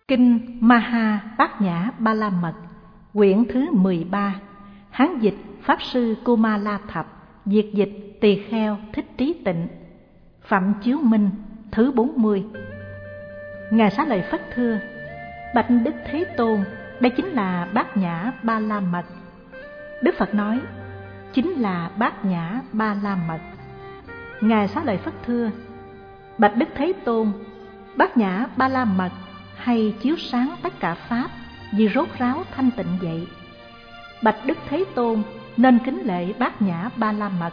Kinh Maha Bát Nhã Ba La Mật, quyển thứ 13, Hán dịch Pháp sư Kumala Thập, Việt dịch Tỳ Kheo Thích Trí Tịnh, Phạm Chiếu Minh, thứ 40. Ngài Xá Lợi Phất thưa: Bạch Đức Thế Tôn, đây chính là Bát Nhã Ba La Mật. Đức Phật nói: chính là Bát Nhã Ba La Mật. Ngài Xá Lợi Phất thưa: Bạch Đức Thế Tôn, Bát Nhã Ba La Mật hay chiếu sáng tất cả pháp vì rốt ráo thanh tịnh vậy. Bạch Đức Thế Tôn, nên kính lễ Bát Nhã Ba La Mật.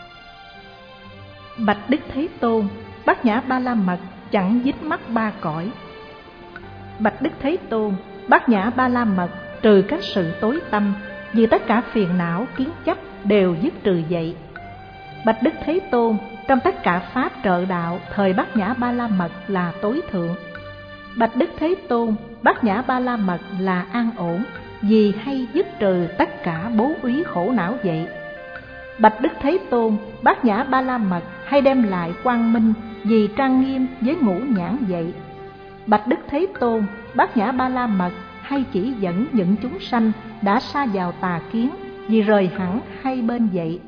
Bạch Đức Thế Tôn, Bát Nhã Ba La Mật chẳng dính mắc ba cõi. Bạch Đức Thế Tôn, Bát Nhã Ba La Mật trừ các sự tối tâm, vì tất cả phiền não kiến chấp đều dứt trừ vậy. Bạch Đức Thế Tôn, trong tất cả pháp trợ đạo, thời Bát Nhã Ba La Mật là tối thượng. Bạch Đức Thế Tôn, Bát Nhã Ba La Mật là an ổn, vì hay dứt trừ tất cả bố úy khổ não vậy. Bạch Đức Thế Tôn, Bát Nhã Ba La Mật hay đem lại quang minh, vì trang nghiêm với ngũ nhãn vậy. Bạch Đức Thế Tôn, Bát Nhã Ba La Mật hay chỉ dẫn những chúng sanh đã sa vào tà kiến, vì rời hẳn hai bên vậy.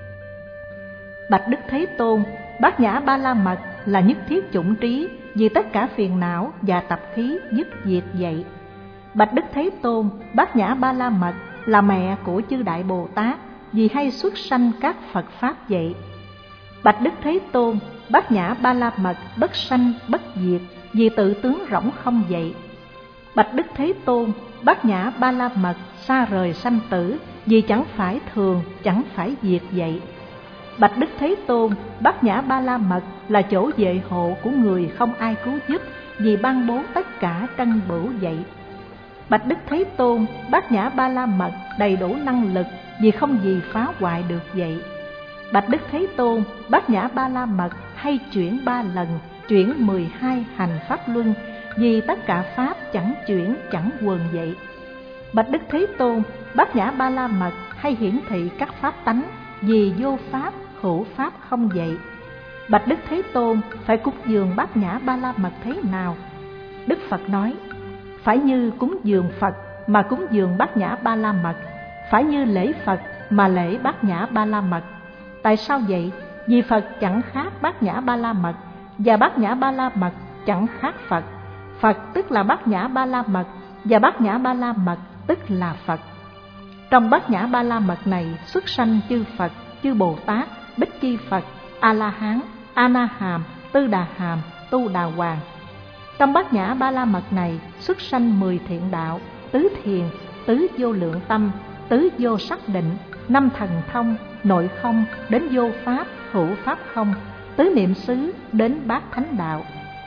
Bạch Đức Thế Tôn, Bát Nhã Ba La Mật là nhất thiết chủng trí, vì tất cả phiền não và tập khí dứt diệt vậy. Bạch Đức Thế Tôn, Bát Nhã Ba La Mật là mẹ của chư Đại Bồ Tát, vì hay xuất sanh các Phật Pháp vậy. Bạch Đức Thế Tôn, Bát Nhã Ba La Mật bất sanh bất diệt, vì tự tướng rỗng không vậy. Bạch Đức Thế Tôn, Bát Nhã Ba La Mật xa rời sanh tử, vì chẳng phải thường, chẳng phải diệt vậy. Bạch Đức Thế Tôn, Bát Nhã Ba La Mật là chỗ vệ hộ của người không ai cứu giúp, vì ban bố tất cả trân bửu vậy. Bạch Đức Thế Tôn, Bát Nhã Ba La Mật đầy đủ năng lực, vì không gì phá hoại được vậy. Bạch Đức Thế Tôn, Bát Nhã Ba La Mật hay chuyển 3 lần, chuyển 12 hành pháp luân, vì tất cả pháp chẳng chuyển chẳng quần vậy. Bạch Đức Thế Tôn, Bát Nhã Ba La Mật hay hiển thị các pháp tánh, vì vô pháp hữu pháp không vậy. Bạch Đức Thế Tôn, phải cúng dường Bát Nhã Ba La Mật thế nào? Đức Phật nói: phải như cúng dường Phật mà cúng dường Bát Nhã Ba La Mật, phải như lễ Phật mà lễ Bát Nhã Ba La Mật. Tại sao vậy? Vì Phật chẳng khác Bát Nhã Ba La Mật, và Bát Nhã Ba La Mật chẳng khác Phật. Phật tức là Bát Nhã Ba La Mật, và Bát Nhã Ba La Mật tức là Phật. Trong Bát Nhã Ba La Mật này xuất sanh chư Phật, chư Bồ Tát, Bích Chi Phật, A La Hán, A Na Hàm, Tư Đà Hàm, Tu Đà Hoàng. Trong Bát Nhã Ba La Mật này xuất sanh 10 thiện đạo, tứ thiền, tứ vô lượng tâm, tứ vô sắc định, 5 thần thông, nội không đến vô pháp, hữu pháp không, tứ niệm xứ đến bát thánh đạo.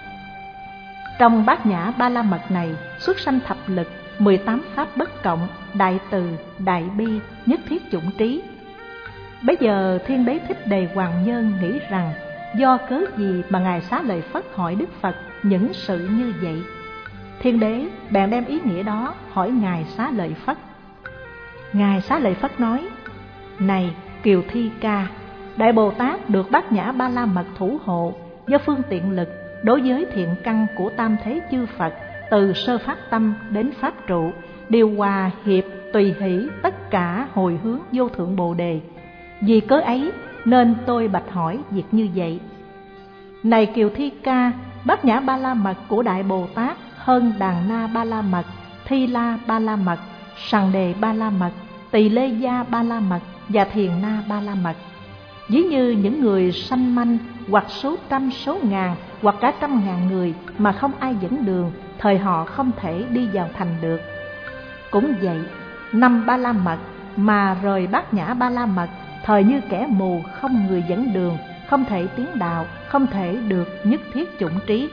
Trong Bát Nhã Ba La Mật này xuất sanh thập lực, 18 pháp bất cộng, đại từ, đại bi, nhất thiết chủng trí. Bây giờ Thiên Đế Thích Đề Hoàng Nhân nghĩ rằng do cớ gì mà Ngài Xá Lợi Phất hỏi Đức Phật những sự như vậy. Thiên Đế bèn đem ý nghĩa đó hỏi Ngài Xá Lợi Phất. Ngài Xá Lợi Phất nói: này Kiều Thi Ca, Đại Bồ Tát được Bát Nhã Ba La Mật thủ hộ, do phương tiện lực đối với thiện căn của tam thế chư Phật, từ sơ phát tâm đến pháp trụ, điều hòa hiệp tùy hỷ tất cả hồi hướng vô thượng Bồ Đề. Vì cớ ấy nên tôi bạch hỏi việc như vậy. Này Kiều Thi Ca, Bát Nhã Ba La Mật của Đại Bồ Tát hơn Đàn Na Ba La Mật, Thi La Ba La Mật, Sằng Đề Ba La Mật, Tỳ Lê Gia Ba La Mật và Thiền Na Ba La Mật. Ví như những người sanh manh, hoặc số trăm số ngàn, hoặc cả 100.000 người mà không ai dẫn đường, thời họ không thể đi vào thành được. Cũng vậy, 5 Ba La Mật mà rời Bát Nhã Ba La Mật, thời như kẻ mù không người dẫn đường, không thể tiến đạo, không thể được nhất thiết chủng trí.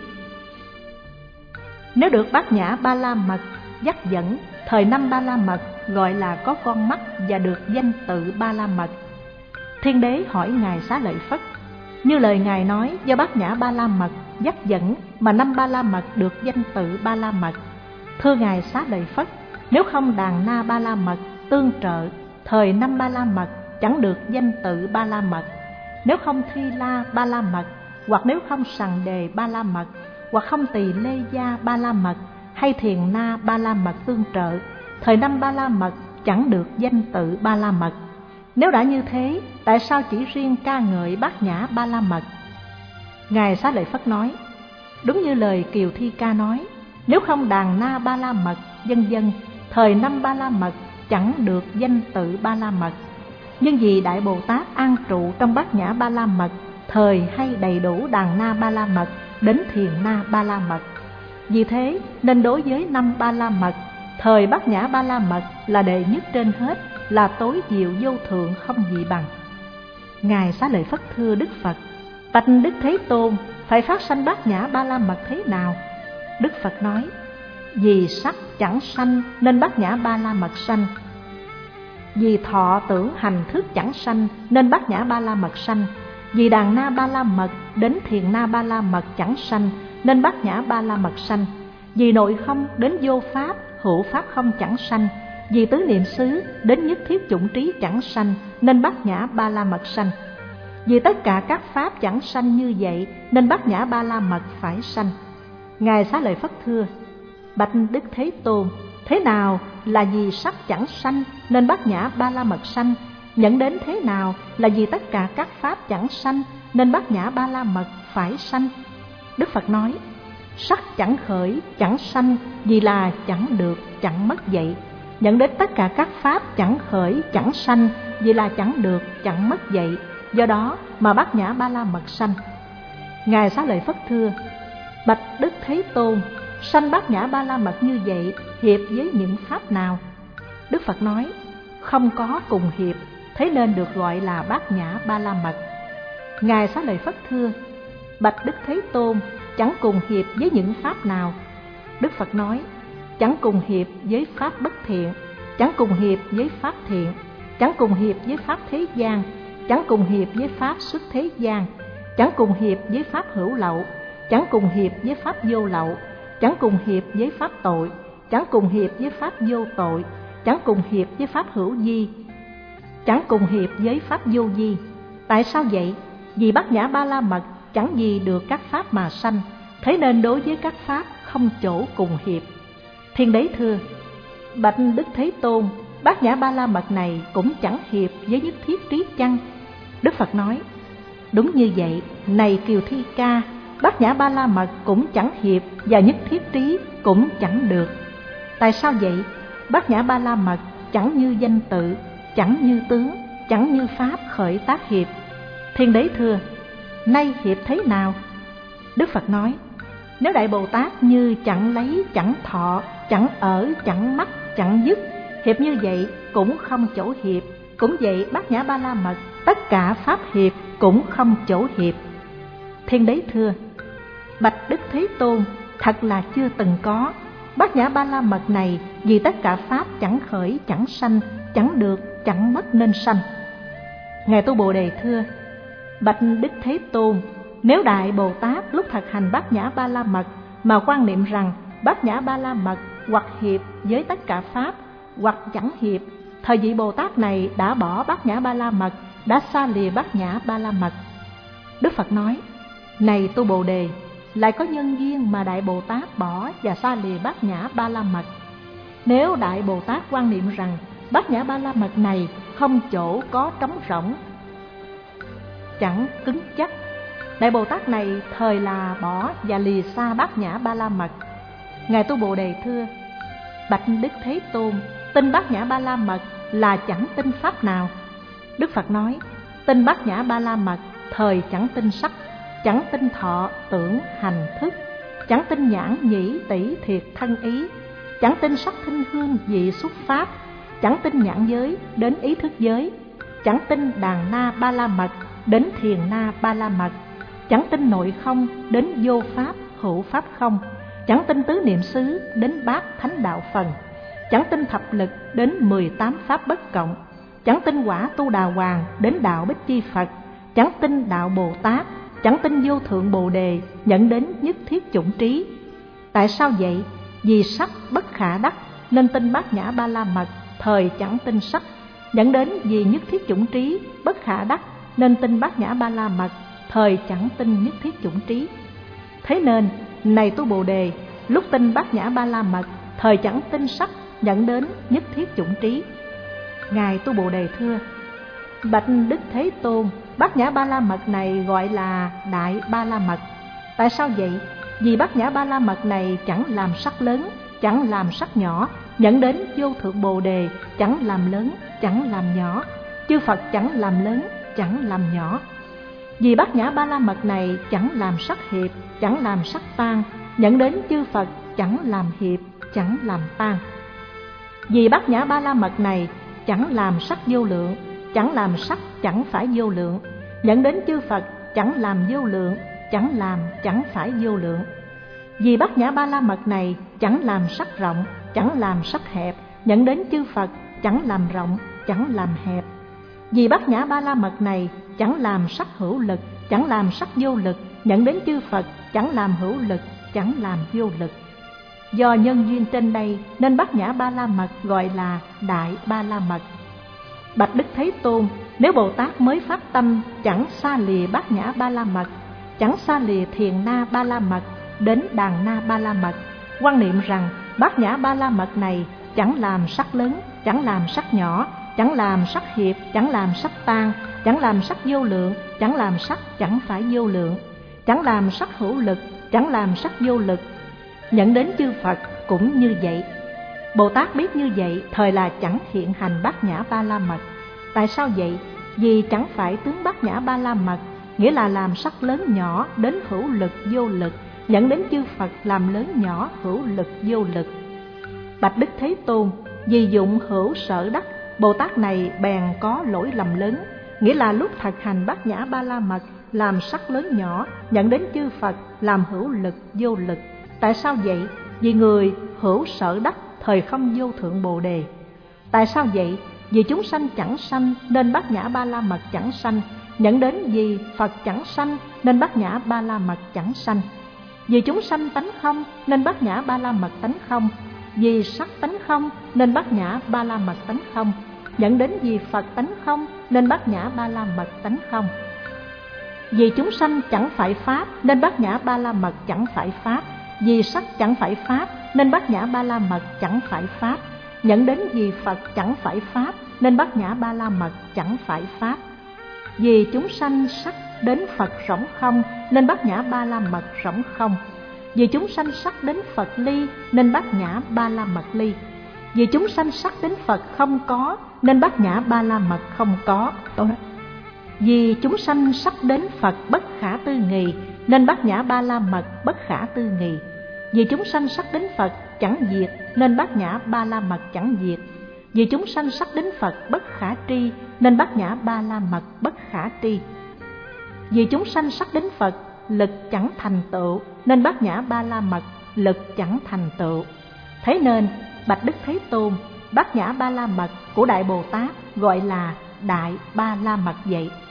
Nếu được Bát Nhã Ba La Mật dắt dẫn, thời 5 Ba La Mật gọi là có con mắt và được danh tự Ba La Mật. Thiên Đế hỏi Ngài Xá Lợi Phất: như lời Ngài nói, do Bát Nhã Ba La Mật dắt dẫn mà 5 Ba La Mật được danh tự Ba La Mật. Thưa Ngài Xá Lợi Phất, nếu không Đàn Na Ba La Mật tương trợ, thời 5 Ba La Mật chẳng được danh tự Ba La Mật. Nếu không Thi La Ba La Mật, hoặc nếu không Sằng Đề Ba La Mật, hoặc không Tỳ Lê Gia Ba La Mật, hay thiền na Ba La Mật tương trợ, thời năm Ba La Mật chẳng được danh tự Ba La Mật. Nếu đã như thế, tại sao chỉ riêng ca ngợi Bát Nhã Ba La Mật? Ngài Xá Lợi Phất nói, đúng như lời Kiều Thi Ca nói, nếu không đàn na Ba La Mật, vân vân, thời năm Ba La Mật chẳng được danh tự Ba La Mật. Nhưng vì Đại Bồ Tát an trụ trong Bát Nhã Ba La Mật, thời hay đầy đủ đàn na Ba La Mật đến thiền na Ba La Mật. Vì thế nên đối với năm Ba La Mật, thời Bát Nhã Ba La Mật là đệ nhất trên hết, là tối diệu vô thượng không gì bằng. Ngài Xá Lợi Phất thưa Đức Phật, bạch Đức Thế Tôn, phải phát sanh Bát Nhã Ba La Mật thế nào? Đức Phật nói, vì sắc chẳng sanh nên Bát Nhã Ba La Mật sanh. Vì thọ tưởng hành thức chẳng sanh nên Bát Nhã Ba La Mật sanh. Vì đàn na Ba La Mật đến thiền na Ba La Mật chẳng sanh nên Bát Nhã Ba La Mật sanh. Vì nội không đến vô pháp, hữu pháp không chẳng sanh. Vì tứ niệm xứ đến nhất thiết chủng trí chẳng sanh nên Bát Nhã Ba La Mật sanh. Vì tất cả các pháp chẳng sanh như vậy nên Bát Nhã Ba La Mật phải sanh. Ngài Xá Lợi Phất thưa, bạch Đức Thế Tôn, thế nào là vì sắc chẳng sanh nên Bát Nhã Ba La Mật sanh? Nhận đến thế nào là vì tất cả các pháp chẳng sanh nên Bát Nhã Ba La Mật phải sanh? Đức Phật nói, sắc chẳng khởi, chẳng sanh, vì là chẳng được, chẳng mất vậy. Nhận đến tất cả các pháp chẳng khởi, chẳng sanh, vì là chẳng được, chẳng mất vậy. Do đó mà Bát Nhã Ba La Mật sanh. Ngài Xá Lợi Phất thưa, bạch Đức Thế Tôn, sanh Bát Nhã Ba La Mật như vậy hiệp với những pháp nào? Đức Phật nói, không có cùng hiệp, thế nên được gọi là Bát Nhã Ba La Mật. Ngài Xá Lợi Phất thưa, bạch Đức Thế Tôn, chẳng cùng hiệp với những pháp nào? Đức Phật nói, chẳng cùng hiệp với pháp bất thiện, chẳng cùng hiệp với pháp thiện, chẳng cùng hiệp với pháp thế gian, chẳng cùng hiệp với pháp xuất thế gian, chẳng cùng hiệp với pháp hữu lậu, chẳng cùng hiệp với pháp vô lậu, chẳng cùng hiệp với pháp tội, chẳng cùng hiệp với pháp vô tội, chẳng cùng hiệp với pháp hữu vi, chẳng cùng hiệp với pháp vô vi. Tại sao vậy? Vì Bát Nhã Ba La Mật chẳng gì được các pháp mà sanh, thế nên đối với các pháp không chỗ cùng hiệp. Thiên Đế thưa, bạch Đức Thế Tôn, Bát Nhã Ba La Mật này cũng chẳng hiệp với nhất thiết trí chăng? Đức Phật nói, đúng như vậy, này Kiều Thi Ca, Bát Nhã Ba La Mật cũng chẳng hiệp và nhất thiết trí cũng chẳng được. Tại sao vậy? Bát Nhã Ba La Mật chẳng như danh tự, chẳng như tướng, chẳng như pháp khởi tác hiệp. Thiên Đế thưa, nay hiệp thế nào? Đức Phật nói, nếu Đại Bồ Tát như chẳng lấy, chẳng thọ, chẳng ở, chẳng mắc, chẳng dứt, hiệp như vậy cũng không chỗ hiệp. Cũng vậy Bát Nhã Ba La Mật, tất cả pháp hiệp cũng không chỗ hiệp. Thiên Đế thưa, bạch Đức Thế Tôn, thật là chưa từng có. Bát Nhã Ba La Mật này vì tất cả pháp chẳng khởi, chẳng sanh, chẳng được, chẳng mất nên sanh. Ngài Tu Bồ Đề thưa, bạch Đức Thế Tôn, nếu Đại Bồ Tát lúc thực hành Bát Nhã Ba La Mật mà quan niệm rằng Bát Nhã Ba La Mật hoặc hiệp với tất cả pháp, hoặc chẳng hiệp, thời vị Bồ Tát này đã bỏ Bát Nhã Ba La Mật, đã xa lìa Bát Nhã Ba La Mật. Đức Phật nói, này Tu Bồ Đề, lại có nhân duyên mà Đại Bồ Tát bỏ và xa lìa Bát Nhã Ba La Mật. Nếu Đại Bồ Tát quan niệm rằng Bát Nhã Ba La Mật này không chỗ có trống rỗng, chẳng cứng chắc, Đại Bồ Tát này thời là bỏ và lìa xa Bát Nhã Ba La Mật. Ngài Tu Bồ Đề thưa, bạch Đức Thế Tôn, tin Bát Nhã Ba La Mật là chẳng tin pháp nào? Đức Phật nói, tin Bát Nhã Ba La Mật thời chẳng tin sắc, chẳng tin thọ, tưởng, hành, thức, chẳng tin nhãn, nhĩ, tỷ, thiệt, thân ý, chẳng tin sắc, thinh, hương, vị, xúc, pháp, chẳng tin nhãn giới đến ý thức giới, chẳng tin đàn na Ba La Mật đến thiền na Ba La Mật, chẳng tin nội không đến vô pháp, hữu pháp không, chẳng tin tứ niệm xứ đến bát thánh đạo phần, chẳng tin thập lực đến 18 pháp bất cộng, chẳng tin quả Tu Đà Hoàng đến đạo Bích Chi Phật, chẳng tin đạo Bồ Tát, chẳng tin vô thượng Bồ Đề nhận đến nhất thiết chủng trí. Tại sao vậy? Vì sắc bất khả đắc nên tin Bát Nhã Ba La Mật thời chẳng tin sắc, dẫn đến vì nhất thiết chủng trí bất khả đắc nên tin Bát Nhã Ba La Mật thời chẳng tin nhất thiết chủng trí. Thế nên, này Tu Bồ Đề, lúc tin Bát Nhã Ba La Mật, thời chẳng tin sắc, dẫn đến nhất thiết chủng trí. Ngài Tu Bồ Đề thưa: Bạch Đức Thế Tôn, Bát Nhã Ba La Mật này gọi là Đại Ba La Mật. Tại sao vậy? Vì Bát Nhã Ba La Mật này chẳng làm sắc lớn, chẳng làm sắc nhỏ, dẫn đến vô thượng Bồ Đề, chẳng làm lớn, chẳng làm nhỏ. Chư Phật chẳng làm lớn, chẳng làm nhỏ. Vì Bát Nhã Ba La Mật này chẳng làm sắc hiệp, chẳng làm sắc tan, dẫn đến chư Phật chẳng làm hiệp, chẳng làm tan. Vì Bát Nhã Ba La Mật này chẳng làm sắc vô lượng, chẳng làm sắc chẳng phải vô lượng, dẫn đến chư Phật chẳng làm vô lượng, chẳng làm chẳng phải vô lượng. Vì Bát Nhã Ba La Mật này chẳng làm sắc rộng, chẳng làm sắc hẹp, dẫn đến chư Phật chẳng làm rộng, chẳng làm hẹp. Vì Bát Nhã Ba La Mật này chẳng làm sắc hữu lực, chẳng làm sắc vô lực, dẫn đến chư Phật chẳng làm hữu lực, chẳng làm vô lực. Do nhân duyên trên đây nên Bát Nhã Ba La Mật gọi là Đại Ba La Mật. Bạch Đức Thế Tôn, nếu Bồ Tát mới phát tâm chẳng xa lìa Bát Nhã Ba La Mật, chẳng xa lìa Thiền Na Ba La Mật đến Đàn Na Ba La Mật, quan niệm rằng Bát Nhã Ba La Mật này chẳng làm sắc lớn, chẳng làm sắc nhỏ, chẳng làm sắc hiệp, chẳng làm sắc tan, chẳng làm sắc vô lượng, chẳng làm sắc chẳng phải vô lượng, chẳng làm sắc hữu lực, chẳng làm sắc vô lực, dẫn đến chư Phật cũng như vậy. Bồ Tát biết như vậy, thời là chẳng hiện hành Bát Nhã Ba La Mật. Tại sao vậy? Vì chẳng phải tướng Bát Nhã Ba La Mật, nghĩa là làm sắc lớn nhỏ đến hữu lực vô lực, dẫn đến chư Phật làm lớn nhỏ hữu lực vô lực. Bạch Đức Thế Tôn, vì dụng hữu sở đắc, Bồ Tát này bèn có lỗi lầm lớn, nghĩa là lúc thực hành Bát Nhã Ba La Mật làm sắc lớn nhỏ, dẫn đến chư Phật làm hữu lực vô lực. Tại sao vậy? Vì người hữu sở đắc thời không vô thượng Bồ Đề. Tại sao vậy? Vì chúng sanh chẳng sanh nên Bát Nhã Ba La Mật chẳng sanh, dẫn đến vì Phật chẳng sanh nên Bát Nhã Ba La Mật chẳng sanh. Vì chúng sanh tánh không nên Bát Nhã Ba La Mật tánh không. Vì sắc tánh không nên Bát Nhã Ba La Mật tánh không, dẫn đến vì Phật tánh không nên Bát Nhã Ba La Mật tánh không. Vì chúng sanh chẳng phải pháp nên Bát Nhã Ba La Mật chẳng phải pháp. Vì sắc chẳng phải pháp nên Bát Nhã Ba La Mật chẳng phải pháp, dẫn đến vì Phật chẳng phải pháp nên Bát Nhã Ba La Mật chẳng phải pháp. Vì chúng sanh sắc đến Phật rỗng không nên Bát Nhã Ba La Mật rỗng không. Vì chúng sanh sắc đến Phật ly nên Bát Nhã Ba La Mật ly. Vì chúng sanh sắc đến Phật không có nên Bát Nhã Ba La Mật không có. Vì chúng sanh sắc đến Phật bất khả tư nghì nên Bát Nhã Ba La Mật bất khả tư nghì. Vì chúng sanh sắc đến Phật chẳng diệt nên Bát Nhã Ba La Mật chẳng diệt. Vì chúng sanh sắc đến Phật bất khả tri nên Bát Nhã Ba La Mật bất khả tri. Vì chúng sanh sắc đến Phật lực chẳng thành tựu nên Bát Nhã Ba La Mật lực chẳng thành tựu. Thế nên Bạch Đức Thế Tôn, Bát Nhã Ba La Mật của Đại Bồ Tát gọi là Đại Ba La Mật vậy.